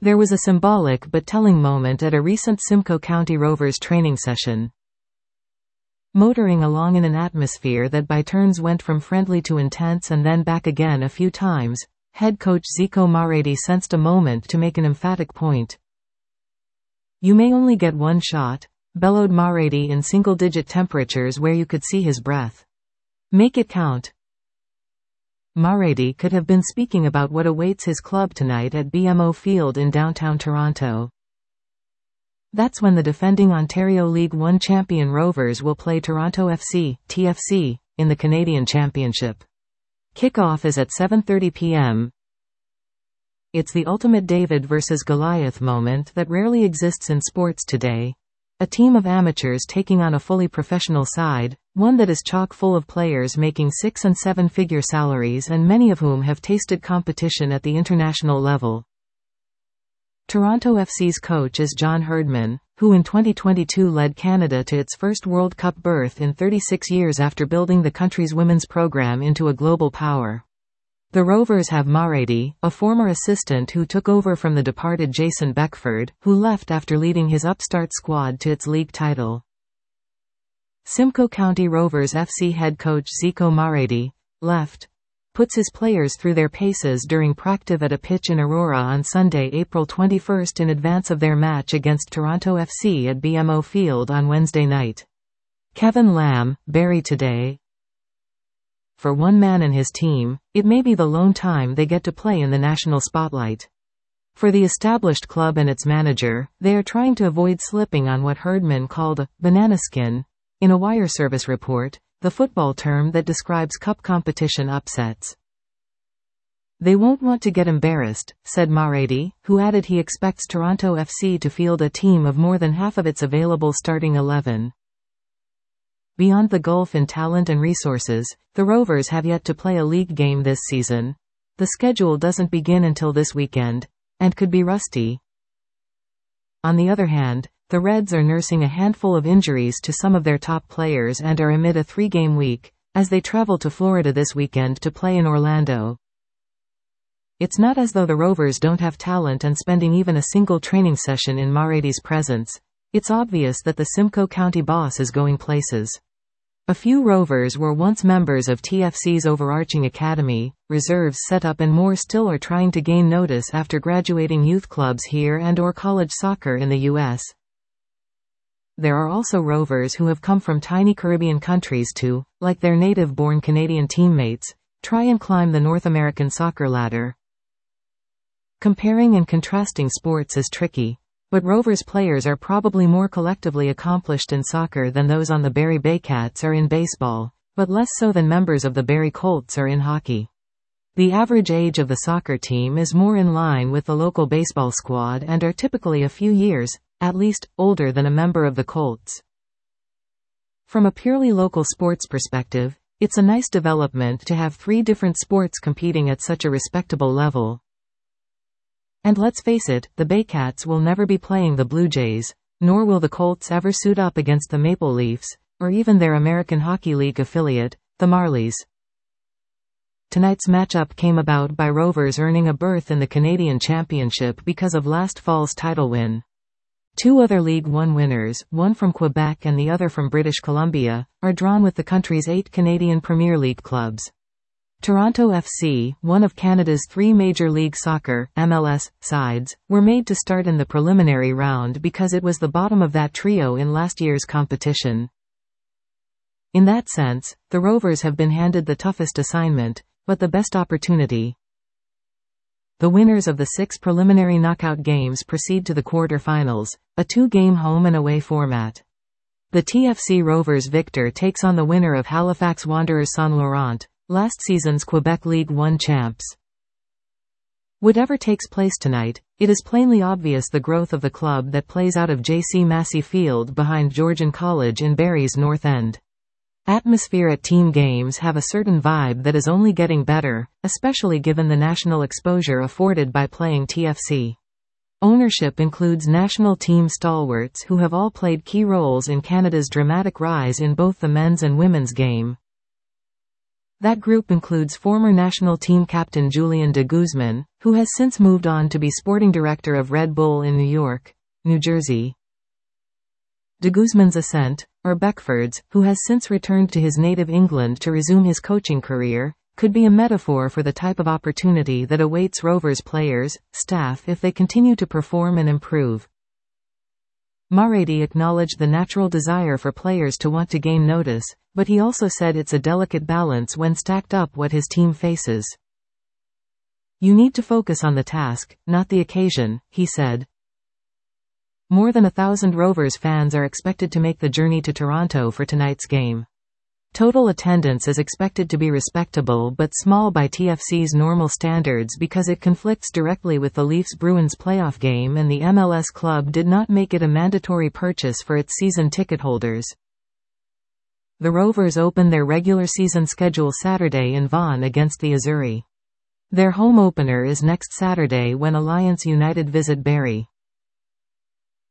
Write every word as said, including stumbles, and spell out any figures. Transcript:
There was a symbolic but telling moment at a recent Simcoe County Rovers training session. Motoring along in an atmosphere that by turns went from friendly to intense and then back again a few times, head coach Zico Marredi sensed a moment to make an emphatic point. "You may only get one shot," bellowed Marredi in single-digit temperatures where you could see his breath. "Make it count." Marredi could have been speaking about what awaits his club tonight at B M O Field in downtown Toronto. That's when the defending Ontario League One champion Rovers will play Toronto F C, T F C, in the Canadian Championship. Kickoff is at seven thirty p m It's the ultimate David versus Goliath moment that rarely exists in sports today. A team of amateurs taking on a fully professional side, one that is chock full of players making six and seven figure salaries and many of whom have tasted competition at the international level. Toronto F C's coach is John Herdman, who in twenty twenty-two led Canada to its first World Cup berth in thirty-six years after building the country's women's program into a global power. The Rovers have Marredi, a former assistant who took over from the departed Jason Beckford, who left after leading his upstart squad to its league title. Simcoe County Rovers F C head coach Zico Marredi, left, puts his players through their paces during practice at a pitch in Aurora on Sunday, April twenty-first in advance of their match against Toronto F C at B M O Field on Wednesday night. Kevin Lamb, Barrie Today. For one man and his team, it may be the lone time they get to play in the national spotlight. For the established club and its manager, they are trying to avoid slipping on what Herdman called a banana skin, in a wire service report, the football term that describes cup competition upsets. "They won't want to get embarrassed," said Marredi, who added he expects Toronto F C to field a team of more than half of its available starting eleven. Beyond the gulf in talent and resources, the Rovers have yet to play a league game this season. The schedule doesn't begin until this weekend, and could be rusty. On the other hand, the Reds are nursing a handful of injuries to some of their top players and are amid a three-game week, as they travel to Florida this weekend to play in Orlando. It's not as though the Rovers don't have talent and spending even a single training session in Marredi's presence. It's obvious that the Simcoe County boss is going places. A few Rovers were once members of T F C's overarching academy, reserves set up, and more still are trying to gain notice after graduating youth clubs here and or college soccer in the U S. There are also Rovers who have come from tiny Caribbean countries to, like their native-born Canadian teammates, try and climb the North American soccer ladder. Comparing and contrasting sports is tricky, but Rovers players are probably more collectively accomplished in soccer than those on the Barrie Baycats are in baseball, but less so than members of the Barrie Colts are in hockey. The average age of the soccer team is more in line with the local baseball squad and are typically a few years, at least, older than a member of the Colts. From a purely local sports perspective, it's a nice development to have three different sports competing at such a respectable level. And let's face it, the Baycats will never be playing the Blue Jays, nor will the Colts ever suit up against the Maple Leafs, or even their American Hockey League affiliate, the Marlies. Tonight's matchup came about by Rovers earning a berth in the Canadian Championship because of last fall's title win. Two other League One winners, one from Quebec and the other from British Columbia, are drawn with the country's eight Canadian Premier League clubs. Toronto F C, one of Canada's three Major League Soccer (M L S) sides, were made to start in the preliminary round because it was the bottom of that trio in last year's competition. In that sense, the Rovers have been handed the toughest assignment, but the best opportunity. The winners of the six preliminary knockout games proceed to the quarter-finals, a two-game home and away format. The T F C Rovers victor takes on the winner of Halifax Wanderers Saint Laurent, last season's Quebec League One champs. Whatever takes place tonight, it is plainly obvious the growth of the club that plays out of J C Massey Field behind Georgian College in Barrie's North End. Atmosphere at team games have a certain vibe that is only getting better, especially given the national exposure afforded by playing T F C. Ownership includes national team stalwarts who have all played key roles in Canada's dramatic rise in both the men's and women's game. That group includes former national team captain Julian de Guzman, who has since moved on to be sporting director of Red Bull in New York, New Jersey. De Guzman's ascent, or Beckford's, who has since returned to his native England to resume his coaching career, could be a metaphor for the type of opportunity that awaits Rovers players, staff if they continue to perform and improve. Mulready acknowledged the natural desire for players to want to gain notice, but he also said it's a delicate balance when stacked up what his team faces. You need to focus on the task, not the occasion, he said. More than a thousand Rovers fans are expected to make the journey to Toronto for tonight's game. Total attendance is expected to be respectable but small by T F C's normal standards because it conflicts directly with the Leafs-Bruins playoff game, and the M L S club did not make it a mandatory purchase for its season ticket holders. The Rovers open their regular season schedule Saturday in Vaughan against the Azzurri. Their home opener is next Saturday when Alliance United visit Barrie.